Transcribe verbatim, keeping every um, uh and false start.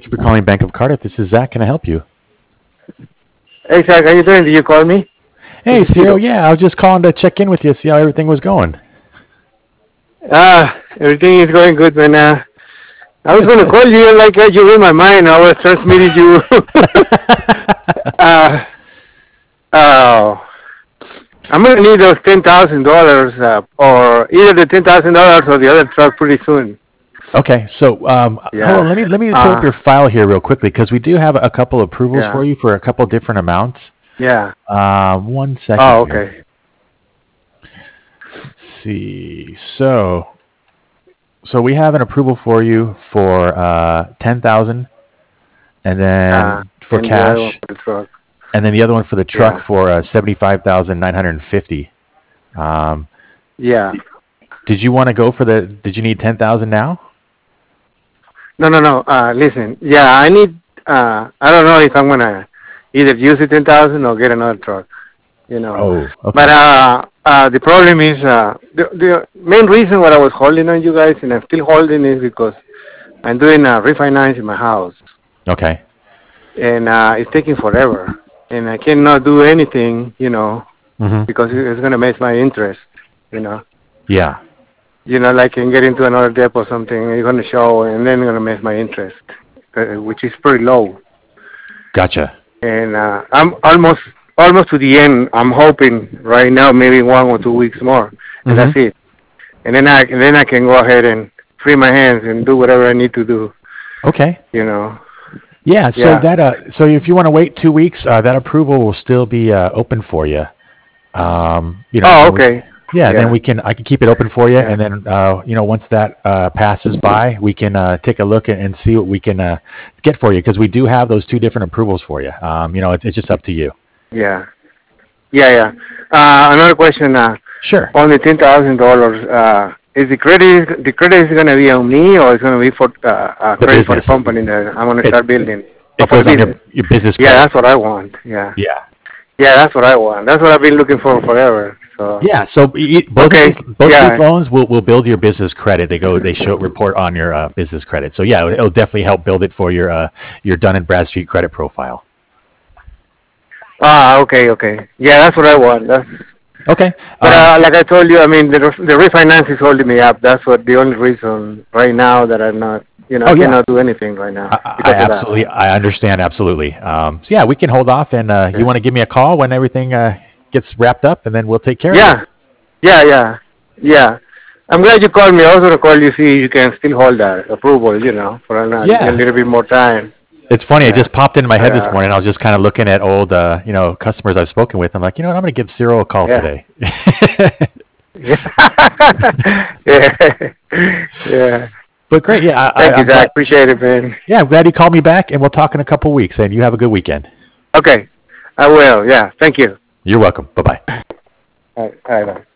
Thank you for calling Bank of Cardiff. This is Zach. Can I help you? Hey, Zach, how you doing? Did you call me? This Hey, is Cyril. Tito. Yeah, I was just calling to check in with you, see how everything was going. Ah, everything is going good, man. Uh, I was Good, going to good. call you, like uh, you read my mind. I was transmitting you. uh, oh, I'm going to need those ten thousand dollars, uh, or either the ten thousand dollars or the other truck pretty soon. Okay, so um, hold on. Yeah. Let me let me pull up Uh, your file here real quickly because we do have a couple approvals yeah. for you for a couple different amounts. Yeah. Uh, one second Oh, here. okay. Let's see. So so we have an approval for you for uh, ten thousand, and Uh, then for and the other cash, one for the truck. and then the other one for the truck Yeah. for uh, seventy-five thousand nine hundred and fifty. Um, Yeah. did you want to go for the? Did you need ten thousand now? No, no, no. Uh, listen. Yeah, I need, uh, I don't know if I'm going to either use the ten thousand or get another truck. You know. Oh, But okay. uh, uh, the problem is uh, the the main reason why I was holding on you guys and I'm still holding is because I'm doing a refinance in my house Okay. and uh, it's taking forever and I cannot do anything, you know, Mhm. because it- it's gonna mess my interest, you know. Yeah. You know, like I can get into another debt or something, it's gonna show and then it's gonna mess my interest, uh, which is pretty low. Gotcha. And uh, I'm almost almost to the end. I'm hoping right now maybe one or two weeks more, and that's Mhm. it. And then I and then I can go ahead and free my hands and do whatever I need to do. Okay. You know. Yeah. So Yeah. that uh, so if you want to wait two weeks, uh, that approval will still be uh, open for you. Um, you know, Oh, and we, okay. yeah, then Yeah. we can I can keep it open for you, Yeah. and then uh, you know, once that uh, passes by, we can uh, take a look and, and see what we can uh, get for you because we do have those two different approvals for you. Um, you know, it's, it's just up to you. Yeah. Yeah. Yeah. Uh, another question. Uh, Sure. on the ten thousand dollars. Uh, is the credit the credit is gonna be on me or it's gonna be for uh, uh, The credit for the business. company that I'm gonna It start building? Oh, it for goes the on business. your your business Yeah, credit. that's what I want. Yeah. Yeah. Yeah, that's what I want. That's what I've been looking for forever. So. Yeah, so e- e- both of Okay. these both of these Yeah. loans will, will build your business credit. They go they show report on your uh, business credit. So yeah, it'll, it'll definitely help build it for your uh, your Dun and Bradstreet credit profile. Ah, okay, okay. Yeah, that's what I want. That's, Okay. but Um, uh, like I told you, I mean, the the refinance is holding me up. That's what the only reason right now that I'm not, you know, I oh yeah, cannot do anything right now I, I because of that. absolutely I understand absolutely. Um, so yeah, we can hold off, and uh, you Yeah. want to give me a call when everything uh, gets wrapped up, and then we'll take care of you. Yeah, yeah, yeah, yeah. I'm glad you called me. I was gonna call you see if you can still hold that approval, you know, for a, a Yeah, little bit more time. it's funny. It Yeah. just popped into my But head this uh, morning. I was just kind of looking at old, uh, you know, customers I've spoken with. I'm like, you know what? I'm going to give Cyril a call yeah. today. yeah. Yeah. But great, yeah. I, I, Thank you, I'm Zach. glad. Appreciate it, man. Yeah, I'm glad you called me back, and we'll talk in a couple weeks. And you have a good weekend. Okay. I will. Yeah. Thank you. You're welcome. Bye bye. All right. All right. Bye.